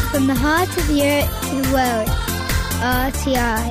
From the heart of Europe to the world, RTI.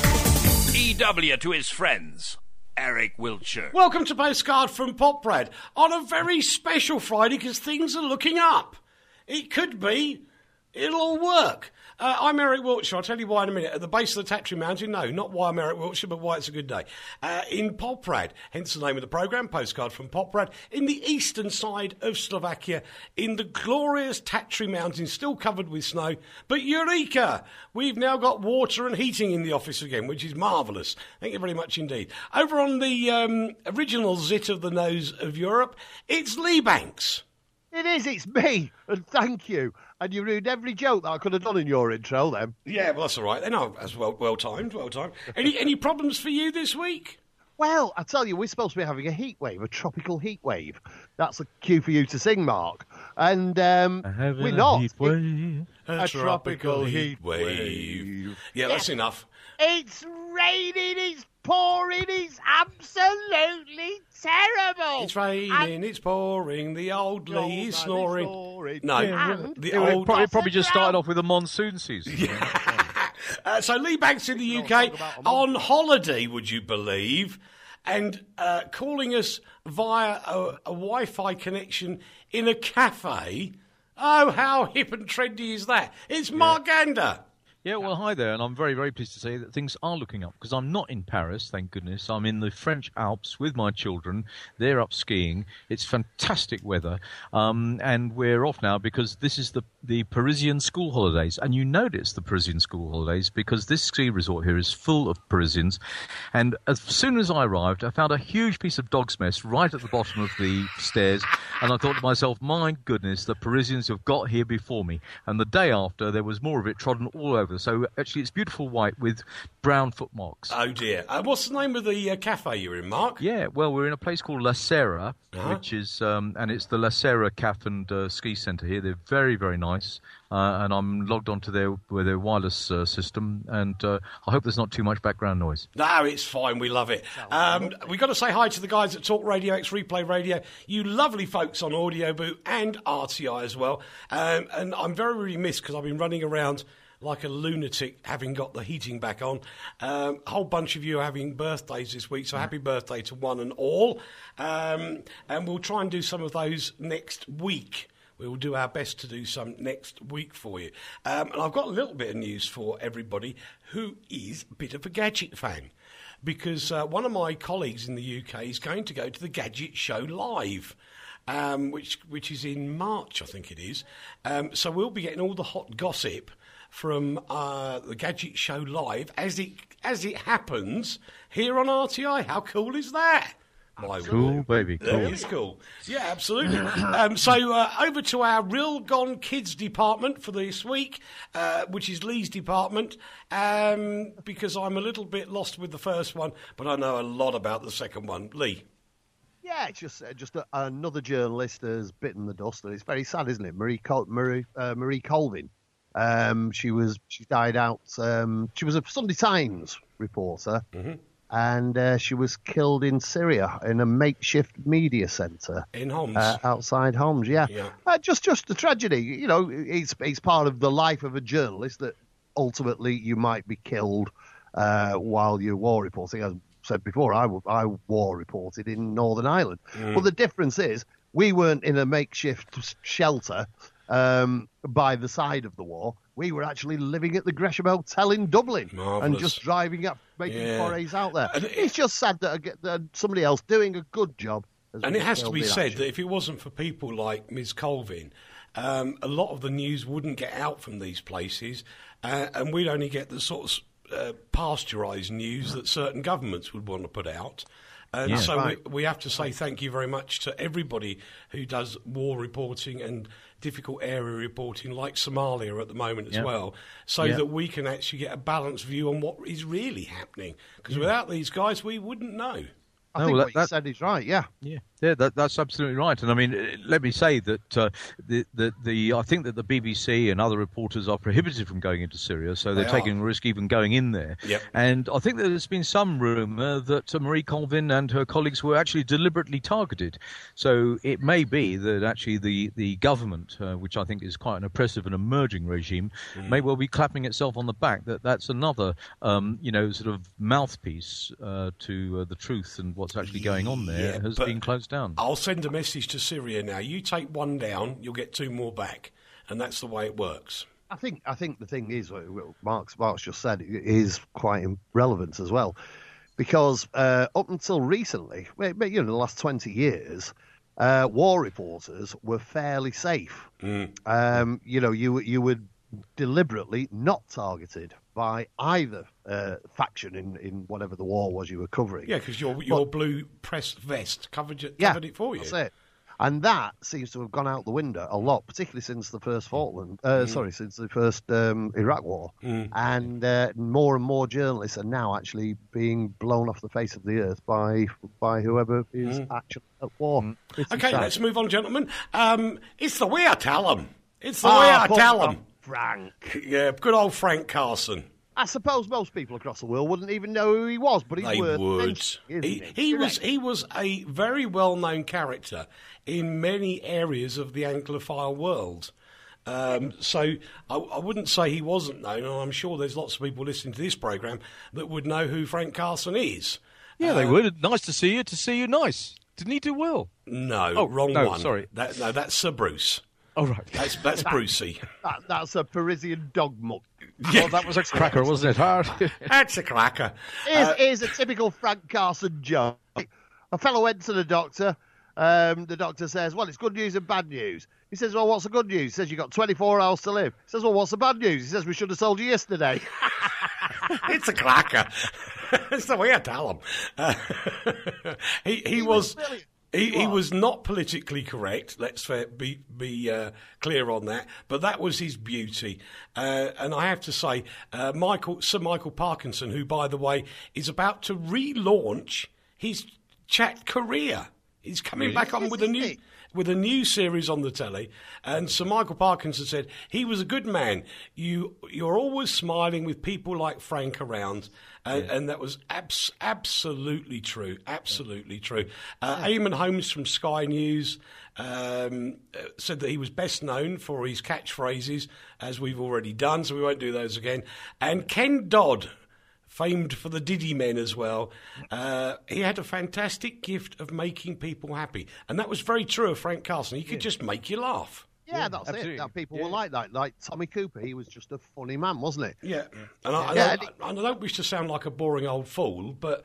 EW to his friends, Eric Wiltshire. Welcome to Postcard from Poprad on a very special Friday because things are looking up. It could be. It'll all work. I'm Eric Wiltshire. I'll tell you why in a minute. At the base of the Tatry Mountain, no, not why I'm Eric Wiltshire, but why it's a good day. In Poprad, hence the name of the programme, Postcard from Poprad, in the eastern side of Slovakia, in the glorious Tatry Mountains, still covered with snow. But Eureka! We've now got water and heating in the office again, which is marvellous. Thank you very much indeed. Over on the original zit of the nose of Europe, it's Lee Banks. It is, it's me, and thank you. And you ruined every joke that I could have done in your intro then. Yeah, well, that's all right. Then that's well timed. Any problems for you this week? Well, I tell you, we're supposed to be having a heat wave, a tropical heat wave. That's a cue for you to sing, Mark. And we're not. A tropical heat wave. Yeah, that's enough. It's raining, it's pouring, it's absolutely terrible. It's raining, it's pouring, the old Lee is snoring. No, it probably just started off with a monsoon season. Yeah. So Lee Banks in the UK on holiday, would you believe, and calling us via a Wi-Fi connection in a cafe. Oh, how hip and trendy is that? It's Mark Gander. Yeah, well, hi there, and I'm very, very pleased to say that things are looking up, because I'm not in Paris, thank goodness. I'm in the French Alps with my children. They're up skiing. It's fantastic weather, and we're off now because this is the Parisian school holidays. And you notice the Parisian school holidays because this ski resort here is full of Parisians. And as soon as I arrived, I found a huge piece of dog's mess right at the bottom of the stairs, and I thought to myself, my goodness, the Parisians have got here before me. And the day after, there was more of it trodden all over. So actually, it's beautiful white with brown footmarks. Oh dear! What's the name of the cafe you're in, Mark? Yeah, well, we're in a place called La Serra, which is, and it's the La Serra Cafe and Ski Centre here. They're very, very nice, and I'm logged onto their wireless system, and I hope there's not too much background noise. No, it's fine. We love it. We've got to say hi to the guys at Talk Radio X Replay Radio. You lovely folks on Audio Boot and RTI as well. And I'm very remiss because I've been running around like a lunatic, having got the heating back on. A whole bunch of you are having birthdays this week, so happy birthday to one and all. And we'll try and do some of those next week. We will do our best to do some next week for you. And I've got a little bit of news for everybody who is a bit of a gadget fan, because one of my colleagues in the UK is going to go to the Gadget Show Live, which is in March, I think it is. So we'll be getting all the hot gossip from the Gadget Show Live as it happens here on RTI. How cool is that? Cool, baby. Cool. That is cool. Yeah, absolutely. So over to our Real Gone Kids department for this week, which is Lee's department, because I'm a little bit lost with the first one, but I know a lot about the second one. Lee. Yeah, it's just another journalist has bitten the dust, and it's very sad, isn't it? Marie Colvin. She died out. She was a Sunday Times reporter, and she was killed in Syria in a makeshift media centre in Homs, outside Homs. Yeah. Just a tragedy. You know, it's part of the life of a journalist that ultimately you might be killed while you're war reporting. As I said before, I war reported in Northern Ireland. Well, the difference is we weren't in a makeshift shelter by the side of the war. We were actually living at the Gresham Hotel in Dublin. Marvellous. And just driving up, making forays out there. It's just sad that somebody else doing a good job. And it has to be said that if it wasn't for people like Ms. Colvin, a lot of the news wouldn't get out from these places, and we'd only get the sort of pasteurised news that certain governments would want to put out. And we have to say thank you very much to everybody who does war reporting and difficult area reporting, like Somalia at the moment as well, so that we can actually get a balanced view on what is really happening. Because without these guys, we wouldn't know. I think what you said is right, yeah. Yeah, that's absolutely right. And I mean, let me say that I think that the BBC and other reporters are prohibited from going into Syria, so they're taking a risk even going in there. Yep. And I think that there's been some rumour that Marie Colvin and her colleagues were actually deliberately targeted. So it may be that actually the government, which I think is quite an oppressive and emerging regime, may well be clapping itself on the back that that's another, sort of mouthpiece to the truth and what's actually going on there has been closed down. I'll send a message to Syria now. You take one down, you'll get 2 more back, and that's the way it works. I think the thing is, what Mark's just said is quite relevant as well, because up until recently, the last 20 years, war reporters were fairly safe. You were deliberately not targeted by either faction in whatever the war was you were covering. Yeah, because your blue press vest covered it for you. That's it. And that seems to have gone out the window a lot, particularly since the first since the first Iraq War. And more and more journalists are now actually being blown off the face of the earth by whoever is actually at war. Okay, let's move on, gentlemen. It's the way I tell them. It's the way I tell them. Frank. Yeah, good old Frank Carson. I suppose most people across the world wouldn't even know who he was, but They would. He was a very well-known character in many areas of the Anglophile world. So I wouldn't say he wasn't known, and I'm sure there's lots of people listening to this programme that would know who Frank Carson is. Yeah, they would. Nice to see you. Nice. Didn't he do well? No, wrong one. Sorry. That's Sir Bruce. Oh, right. That's Brucey. That's a Parisian dog muck. Yeah. Well, that was a cracker, wasn't it? That's a cracker. Here's a typical Frank Carson joke. A fellow went to the doctor. The doctor says, well, it's good news and bad news. He says, well, what's the good news? He says, you've got 24 hours to live. He says, well, what's the bad news? He says, we should have sold you yesterday. It's a cracker. That's the way I tell him. He was... Brilliant. He was not politically correct. Let's be clear on that. But that was his beauty. And I have to say, Sir Michael Parkinson, who, by the way, is about to relaunch his chat career. He's coming back on with a new series on the telly. And Sir Michael Parkinson said he was a good man. You're always smiling with people like Frank around. And that was absolutely true. Absolutely true. Eamon Holmes from Sky News said that he was best known for his catchphrases, as we've already done, so we won't do those again. And Ken Dodd, famed for the Diddy Men as well, he had a fantastic gift of making people happy. And that was very true of Frank Carson. He could just make you laugh. Yeah, that's absolutely. It. That people were like that. Like Tommy Cooper, he was just a funny man, wasn't it? Yeah. And I don't wish to sound like a boring old fool, but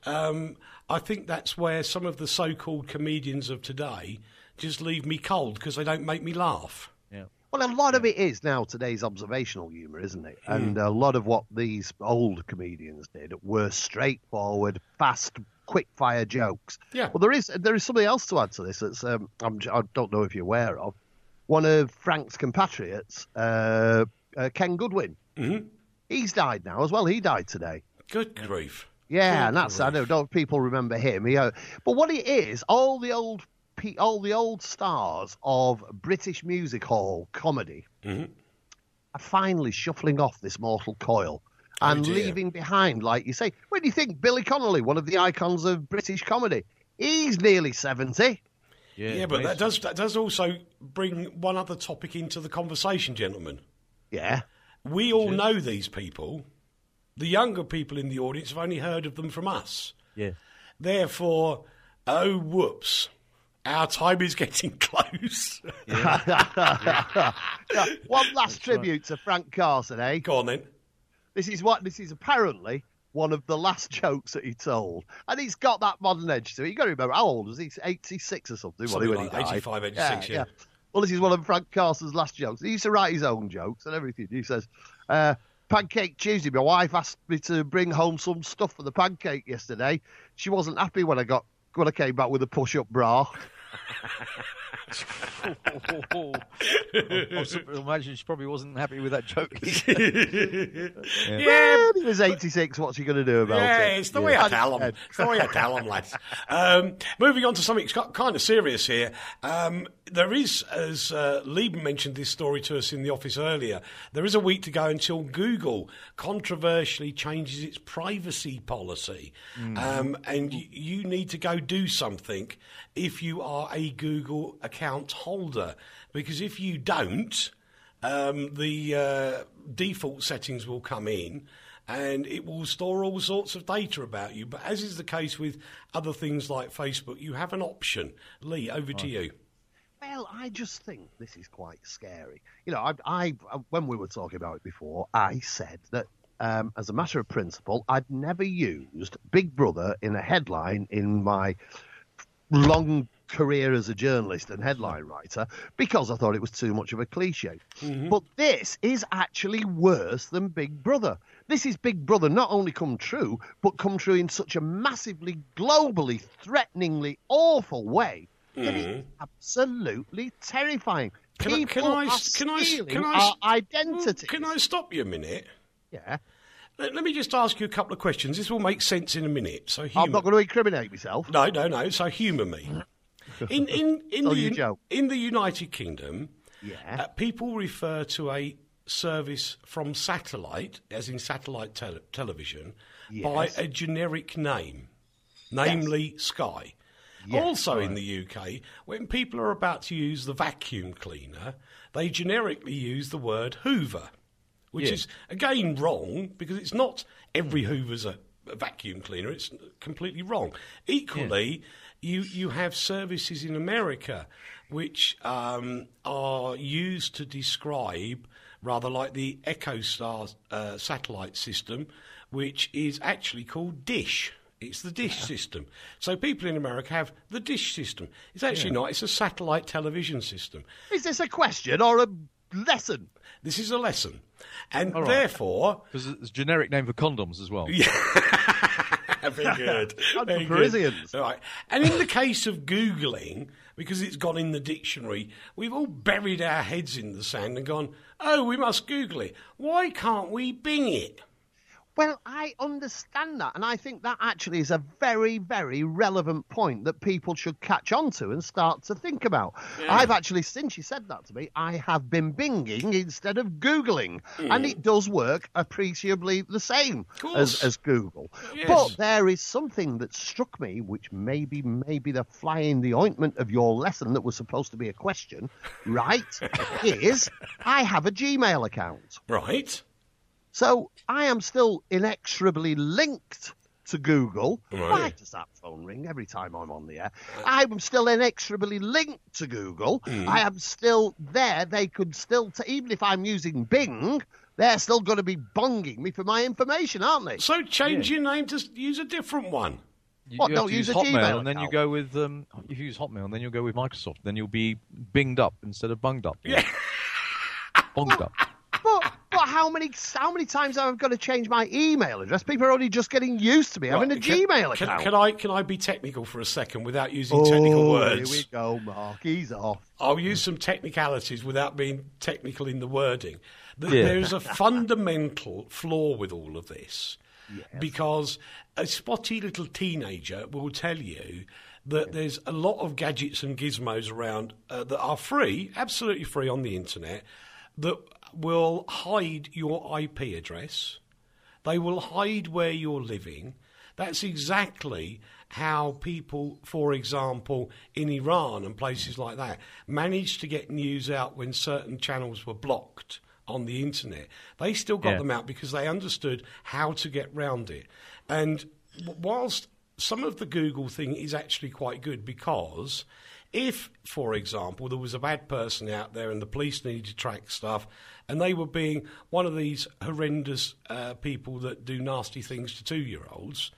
I think that's where some of the so-called comedians of today just leave me cold because they don't make me laugh. Yeah. Well, a lot of it is now today's observational humour, isn't it? And a lot of what these old comedians did were straightforward, fast, quick-fire jokes. Yeah. Well, there is something else to add to this. That's I don't know if you're aware of. One of Frank's compatriots, Ken Goodwin. Mm-hmm. He's died now as well. He died today. Good grief. Yeah, and that's I know. Don't people remember him? But what it is, all the old stars of British music hall comedy are finally shuffling off this mortal coil and leaving behind, like you say. When you think Billy Connolly, one of the icons of British comedy, he's nearly 70. Yeah, but that does also bring one other topic into the conversation, gentlemen. Yeah. We all know these people. The younger people in the audience have only heard of them from us. Yeah. Therefore, oh, whoops, our time is getting close. Yeah. One last tribute to Frank Carson, eh? Go on, then. This is apparently one of the last jokes that he told. And he's got that modern edge to it. You've got to remember, how old was he? 86 or something. Something like 85, 86, yeah. Well, this is one of Frank Carson's last jokes. He used to write his own jokes and everything. He says, Pancake Tuesday, my wife asked me to bring home some stuff for the pancake yesterday. She wasn't happy when I came back with a push-up bra. I imagine she probably wasn't happy with that joke. Well, he was 86. What's he going to do about it? Yeah, it's the way I tell them. It's the way I tell them, lads. Moving on to something kind of serious here. There is, as Lieben mentioned this story to us in the office earlier, there is a week to go until Google controversially changes its privacy policy. And you need to go do something if you are a Google account holder. Because if you don't, the default settings will come in and it will store all sorts of data about you. But as is the case with other things like Facebook, you have an option. Lee, over to you. Well, I just think this is quite scary. You know, I when we were talking about it before, I said that as a matter of principle, I'd never used Big Brother in a headline in my long career as a journalist and headline writer because I thought it was too much of a cliche. But this is actually worse than Big Brother. This is Big Brother not only come true, but come true in such a massively, globally, threateningly awful way that it's absolutely terrifying. People are stealing our identities. Can I stop you a minute? Yeah. Let me just ask you a couple of questions. This will make sense in a minute. So I'm not going to incriminate myself. No. So humour me. In the United Kingdom, people refer to a service from satellite, as in satellite television, by a generic name, namely Sky. Also in the UK, when people are about to use the vacuum cleaner, they generically use the word Hoover, which is, again, wrong, because it's not every Hoover's a vacuum cleaner. It's completely wrong. Equally, you have services in America which are used to describe, rather like the EchoStar satellite system, which is actually called Dish. It's the Dish system. So people in America have the Dish system. It's actually not. It's a satellite television system. Is this a question or a lesson? This is a lesson. And therefore... Because it's a generic name for condoms as well. Yeah. Very good. Very Parisians. Good. Right. And in the case of Googling, because it's gone in the dictionary, we've all buried our heads in the sand and gone, oh, we must Google it. Why can't we Bing it? Well, I understand that, and I think that actually is a very, very relevant point that people should catch on to and start to think about. Yeah. I've actually, since you said that to me, I have been Binging instead of Googling, and it does work appreciably the same as Google. Yes. But there is something that struck me, which maybe the fly in the ointment of your lesson that was supposed to be a question, right, is I have a Gmail account. Right. So I am still inexorably linked to Google. Right. Why does that phone ring every time I'm on the air? I'm still inexorably linked to Google. I am still there. They could still, even if I'm using Bing, they're still going to be bonging me for my information, aren't they? So change your name to use a different one. Don't use a Hotmail, Gmail and then you go with. If you use Hotmail, and then you'll go with Microsoft. Then you'll be binged up instead of bunged up. Yeah. Bonged up. But how many times have I got to change my email address? People are only just getting used to me having a Gmail account. Can I be technical for a second without using technical words? Here we go, Mark. He's off. I'll use some technicalities without being technical in the wording. There's a fundamental flaw with all of this, because a spotty little teenager will tell you that there's a lot of gadgets and gizmos around that are free, absolutely free on the internet, that will hide your IP address. They will hide where you're living. That's exactly how people, for example, in Iran and places like that, managed to get news out when certain channels were blocked on the internet. They still got them out because they understood how to get round it. And whilst some of the Google thing is actually quite good, because if, for example, there was a bad person out there and the police needed to track stuff and they were being one of these horrendous people that do nasty things to 2-year-olds,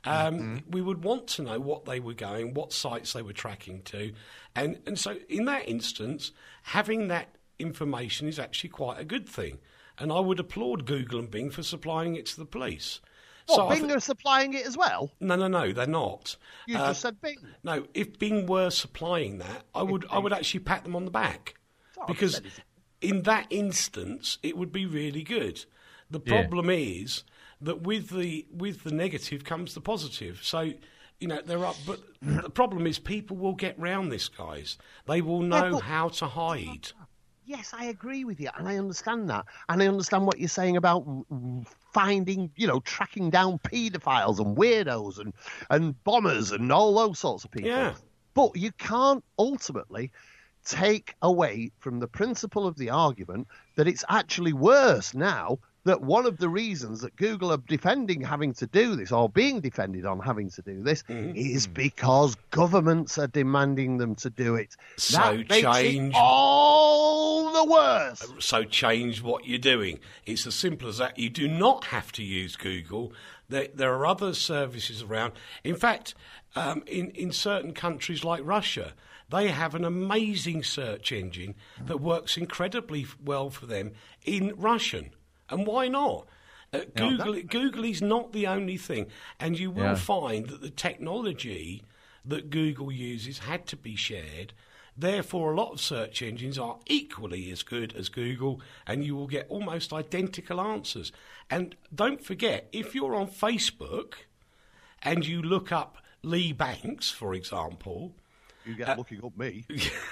we would want to know what they were going, what sites they were tracking to. And so in that instance, having that information is actually quite a good thing. And I would applaud Google and Bing for supplying it to the police. What, Bing are supplying it as well? No, they're not. You just said Bing. No, if Bing were supplying that, I would actually pat them on the back. Because in that instance, it would be really good. The problem is that with the negative comes the positive. So, they're up. But the problem is people will get round this, guys. They will know how to hide. Yes, I agree with you, and I understand that. And I understand what you're saying about finding, tracking down paedophiles and weirdos and bombers and all those sorts of people. Yeah. But you can't ultimately take away from the principle of the argument that it's actually worse now, that one of the reasons that Google are defending having to do this, or being defended on having to do this, is because governments are demanding them to do it. So that makes change it all the worse. So change what you're doing. It's as simple as that. You do not have to use Google. There are other services around. In fact, in certain countries like Russia, they have an amazing search engine that works incredibly well for them in Russian. And why not? Google is not the only thing. And you will find that the technology that Google uses had to be shared. Therefore, a lot of search engines are equally as good as Google, and you will get almost identical answers. And don't forget, if you're on Facebook and you look up Lee Banks, for example... You get looking up me.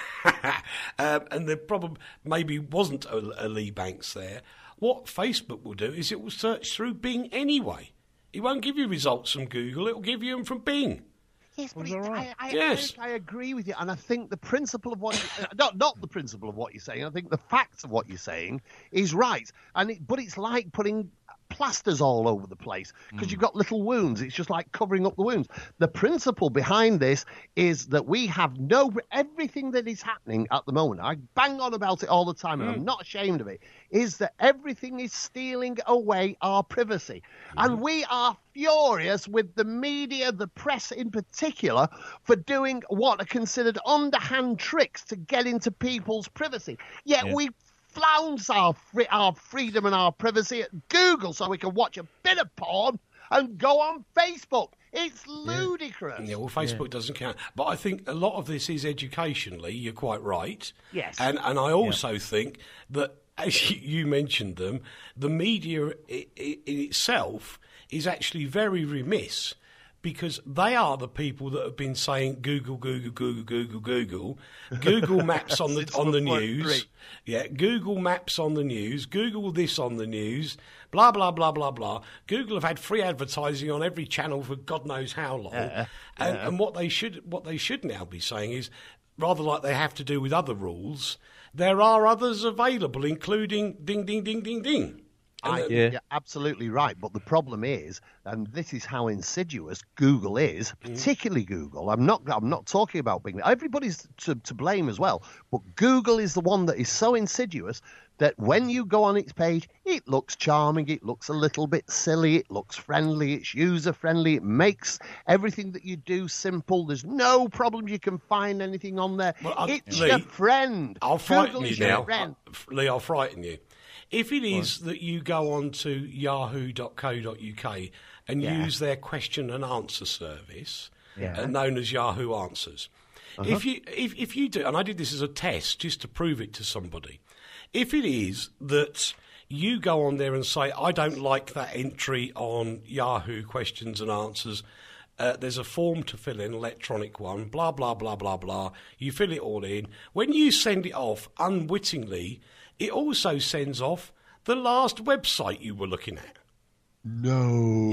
And there probably maybe wasn't a Lee Banks there. What Facebook will do is it will search through Bing anyway. It won't give you results from Google. It will give you them from Bing. Yes, but I agree with you, and I think the principle of what not the principle of what you're saying. I think the facts of what you're saying is right, but it's like putting plasters all over the place because you've got little wounds. It's just like covering up the wounds. The principle behind this is that we have everything that is happening at the moment. I bang on about it all the time, and I'm not ashamed of it. Is that everything is stealing away our privacy, and we are furious with the media, the press in particular, for doing what are considered underhand tricks to get into people's privacy. Yet we flounce our freedom and our privacy at Google so we can watch a bit of porn and go on Facebook. It's ludicrous. Yeah, well, Facebook doesn't count. But I think a lot of this is educationally. You're quite right. Yes. And I also think that, as you mentioned them, the media in itself is actually very remiss, because they are the people that have been saying Google Maps on the news. Yeah, Google Maps on the news, Google this on the news, blah, blah, blah, blah, blah. Google have had free advertising on every channel for God knows how long. And what they should now be saying is, rather like they have to do with other rules, there are others available, including ding, ding, ding, ding, ding. You're absolutely right, but the problem is, and this is how insidious Google is, particularly Google. I'm not talking about Bing. Everybody's to blame as well, but Google is the one that is so insidious that when you go on its page, it looks charming, it looks a little bit silly, it looks friendly, it's user-friendly, it makes everything that you do simple. There's no problem you can find anything on there. Well, it's your friend. I'll frighten you now. Lee, I'll frighten you. If it is that you go on to yahoo.co.uk and use their question and answer service, known as Yahoo Answers, if you do, and I did this as a test just to prove it to somebody, if it is that you go on there and say, I don't like that entry on Yahoo questions and answers, there's a form to fill in, electronic one, blah, blah, blah, blah, blah. You fill it all in. When you send it off, unwittingly, it also sends off the last website you were looking at. No.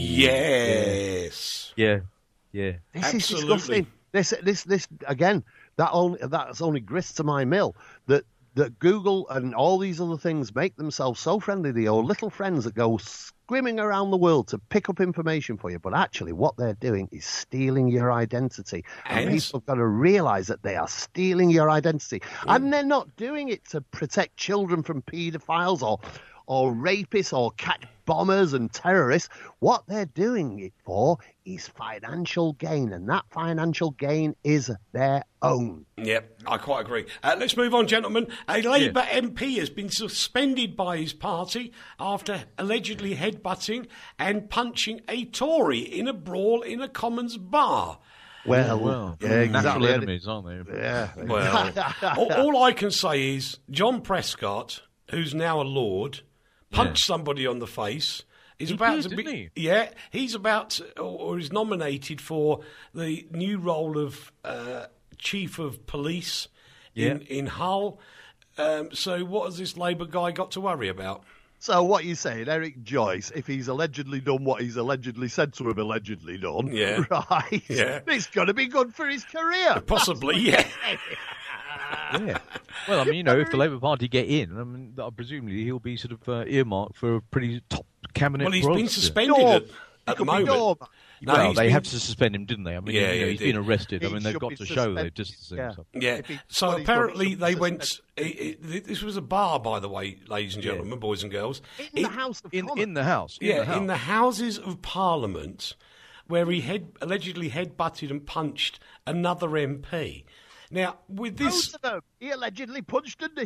Yes. Yeah. This Absolutely. is disgusting. This again. That's only grist to my mill. That Google and all these other things make themselves so friendly. They are little friends that go squimming around the world to pick up information for you. But actually, what they're doing is stealing your identity. And people have got to realise that they are stealing your identity. And they're not doing it to protect children from paedophiles or rapists or cat bombers and terrorists. What they're doing it for is financial gain, and that financial gain is their own. Yep, I quite agree. Let's move on, gentlemen. A Labour MP has been suspended by his party after allegedly headbutting and punching a Tory in a brawl in a Commons bar. Well, yeah, natural exactly. enemies, aren't they? Yeah. Well, all I can say is John Prescott, who's now a Lord, punched somebody on the face. He's about to be, didn't he? Yeah, he's about to, or is nominated for the new role of Chief of Police in Hull. So what has this Labour guy got to worry about? So what you saying, Eric Joyce, if he's allegedly done what he's allegedly said to have allegedly done, right, it's going to be good for his career. Possibly, yeah. Yeah. Well, I mean, if the Labour Party get in, I mean, presumably he'll be sort of earmarked for a pretty top cabinet. Well, he's role. been suspended at the moment. No, well, they had to suspend him, didn't they? I mean, he's been arrested. He I mean, they've should got be to show their suspended. distancing. Yeah. So apparently they went. This was a bar, by the way, ladies and gentlemen, boys and girls. In the House of Commons. In the House. In the Houses of Parliament, where he allegedly headbutted and punched another MP. Now, with this, Both of them. He allegedly punched a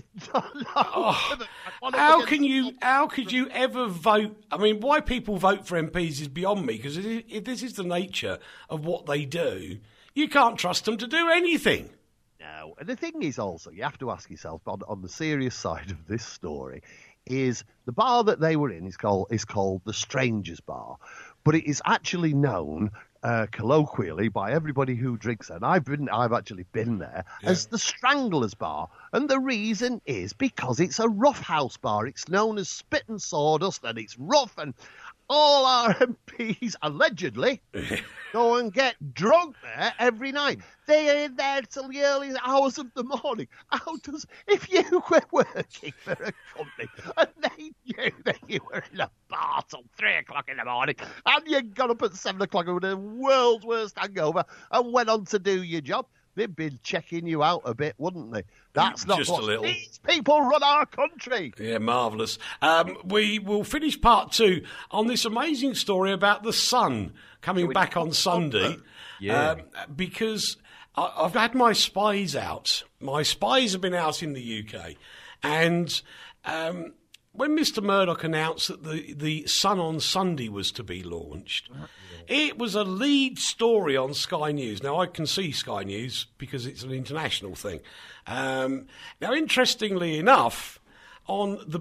how could you ever vote? I mean, why people vote for MPs is beyond me, because if this is the nature of what they do, you can't trust them to do anything. No, and the thing is also, you have to ask yourself, on the serious side of this story, is the bar that they were in is called the Strangers Bar, but it is actually known colloquially by everybody who drinks there, and I've actually been there, as the Stranglers Bar. And the reason is because it's a rough house bar. It's known as Spit and Sawdust, and it's rough, and all our MPs allegedly go and get drunk there every night. They are in there till the early hours of the morning. If you were working for a company and they knew that you were in a bar till 3 o'clock in the morning and you got up at 7 o'clock with the world's worst hangover and went on to do your job, they'd be checking you out a bit, wouldn't they? That's not just what a little. These people run our country. Yeah, marvellous. We will finish part 2 on this amazing story about the Sun coming back on Sunday. Because I've had my spies out. My spies have been out in the UK. And when Mr. Murdoch announced that the Sun on Sunday was to be launched, it was a lead story on Sky News. Now, I can see Sky News because it's an international thing. Now, interestingly enough, on the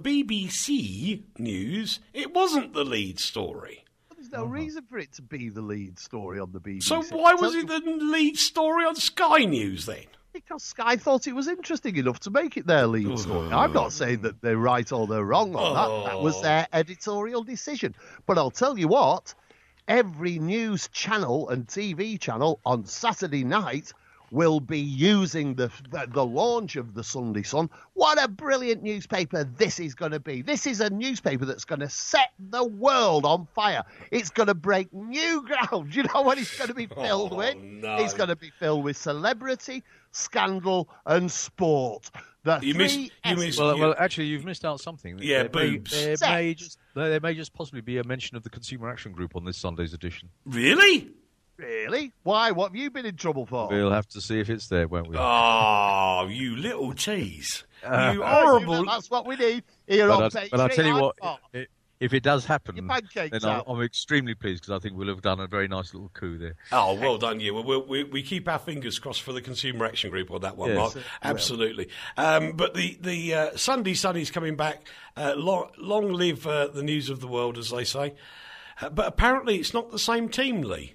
BBC News, it wasn't the lead story. There's no reason for it to be the lead story on the BBC. So why was it the lead story on Sky News then? Because Sky thought it was interesting enough to make it their lead story. I'm not saying that they're right or they're wrong on that. That was their editorial decision. But I'll tell you what, every news channel and TV channel on Saturday night will be using the launch of the Sunday Sun. What a brilliant newspaper this is going to be. This is a newspaper that's going to set the world on fire. It's going to break new ground. You know what it's going to be filled with? No. It's going to be filled with celebrity, scandal and sport. Well, actually, you've missed out something. Yeah, boobs. There may just possibly be a mention of the Consumer Action Group on this Sunday's edition. Really? Really? Why? What have you been in trouble for? We'll have to see if it's there, won't we? Oh, you little tease. You horrible. That's what we need here on Patreon. But I'll tell you what, if it does happen, Your pancakes then out. I'm extremely pleased because I think we'll have done a very nice little coup there. Oh, well done, you. We keep our fingers crossed for the Consumer Action Group on that one, Mark. Absolutely. But the Sunday Sunny's coming back. Long live the news of the world, as they say. But apparently it's not the same team, Lee.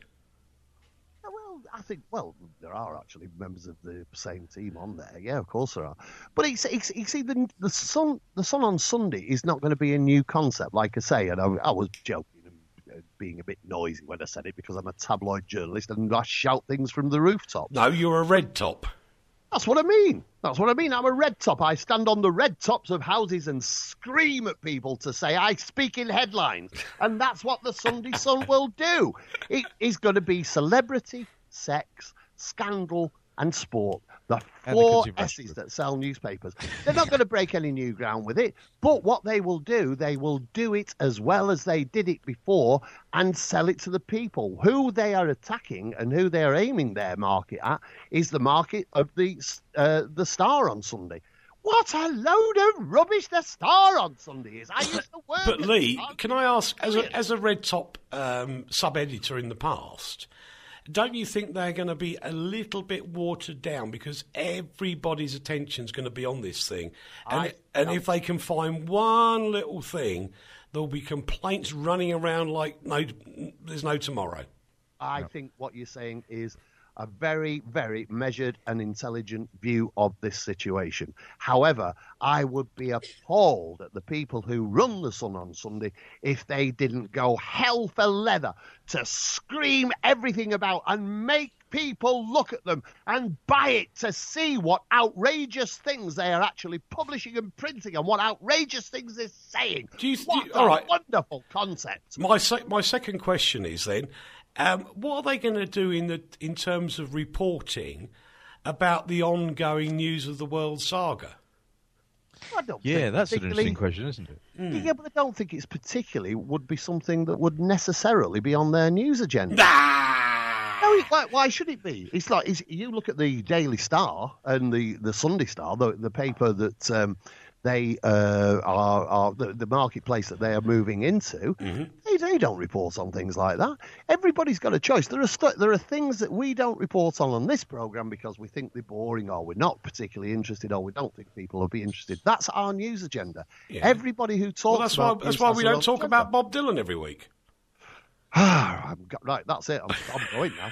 I think, there are actually members of the same team on there. Yeah, of course there are. But you see, the Sun on Sunday is not going to be a new concept, like I say. And I was joking and being a bit noisy when I said it because I'm a tabloid journalist and I shout things from the rooftops. No, you're a red top. That's what I mean. I'm a red top. I stand on the red tops of houses and scream at people to say I speak in headlines. And that's what the Sunday Sun will do. It is going to be celebrity, sex, scandal and sport. The And the four consumer S's that sell newspapers. They're not going to break any new ground with it, but what they will do it as well as they did it before and sell it to the people. Who they are attacking and who they are aiming their market at is the market of the Star on Sunday. What a load of rubbish the Star on Sunday is. I used to work But at Lee, the Star. can I ask, as a Red Top sub-editor in the past, don't you think they're going to be a little bit watered down because everybody's attention's going to be on this thing? And if they can find one little thing, there'll be complaints running around like there's no tomorrow. I think what you're saying is a very, very measured and intelligent view of this situation. However, I would be appalled at the people who run the Sun on Sunday if they didn't go hell for leather to scream everything about and make people look at them and buy it to see what outrageous things they are actually publishing and printing and what outrageous things they're saying. All right, wonderful concept. My second question is then, what are they going to do in terms of reporting about the ongoing news of the world saga? Yeah, that's an interesting question, isn't it? Yeah, but I don't think it's particularly would be something that would necessarily be on their news agenda. No, why should it be? It's like you look at the Daily Star and the Sunday Star, the paper that they are the marketplace that they are moving into. Mm-hmm. They don't report on things like that. Everybody's got a choice. There are things that we don't report on this programme because we think they're boring or we're not particularly interested or we don't think people will be interested. That's our news agenda. Yeah. Everybody who talks that's why we don't talk about Bob Dylan every week. Right, that's it. I'm going now.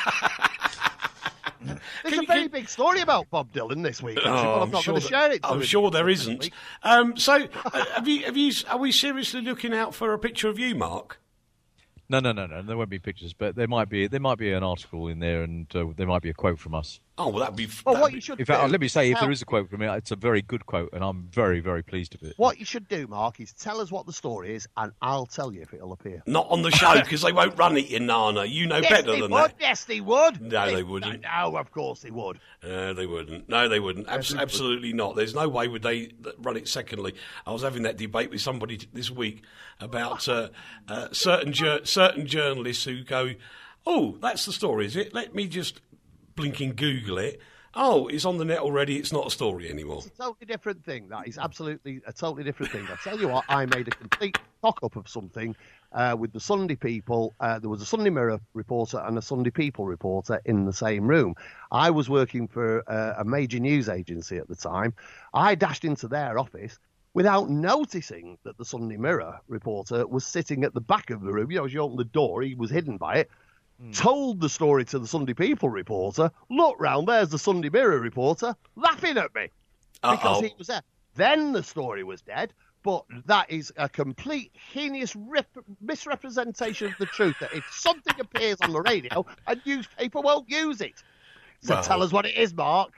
There's a very big story about Bob Dylan this week. Well, I'm not going to share it. I'm sure there isn't. So, are we seriously looking out for a picture of you, Mark? No. There won't be pictures, but there might be an article in there, and there might be a quote from us. Oh, well, that'd be. You should. In fact, let me say, if there is a quote from me, it's a very good quote, and I'm very, very pleased with it. What you should do, Mark, is tell us what the story is, and I'll tell you if it'll appear. Not on the show, because they won't run it, you Nana. You know better than that. Yes, they would. No, they wouldn't. No, of course they would. They wouldn't. No, they wouldn't. Absolutely not. There's no way would they run it. Secondly, I was having that debate with somebody this week about certain journalists who go, "Oh, that's the story, is it? Let me just blinking Google it. Oh, it's on the net already. It's not a story anymore." It's a totally different thing. That is absolutely a totally different thing. I'll tell you what, I made a complete cock-up of something with the Sunday People. There was a Sunday Mirror reporter and a Sunday People reporter in the same room. I was working for a major news agency at the time. I dashed into their office without noticing that the Sunday Mirror reporter was sitting at the back of the room. As you open the door, he was hidden by it. Told the story to the Sunday People reporter, look round, there's the Sunday Mirror reporter, laughing at me because he was there. Then the story was dead, but that is a complete heinous misrepresentation of the truth, that if something appears on the radio, a newspaper won't use it. So tell us what it is, Mark.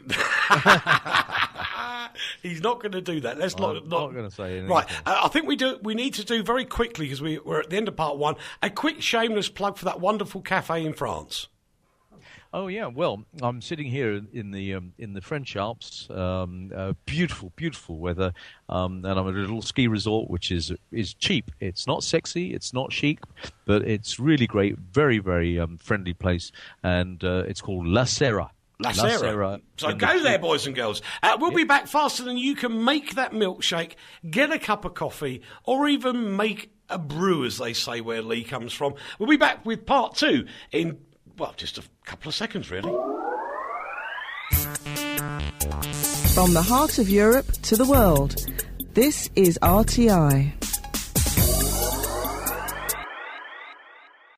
He's not going to do that. I'm not going to say anything. Right, I think we need to do very quickly, because we're at the end of part one, a quick shameless plug for that wonderful cafe in France. Oh yeah, well, I'm sitting here in the French Alps, beautiful, beautiful weather, and I'm at a little ski resort which is cheap. It's not sexy, it's not chic, but it's really great, very, very friendly place, and it's called La Serra. La Serra. So go there, boys and girls. We'll be back faster than you can make that milkshake, get a cup of coffee, or even make a brew, as they say, where Lee comes from. We'll be back with part two in, well, just a couple of seconds, really. From the heart of Europe to the world, this is RTI.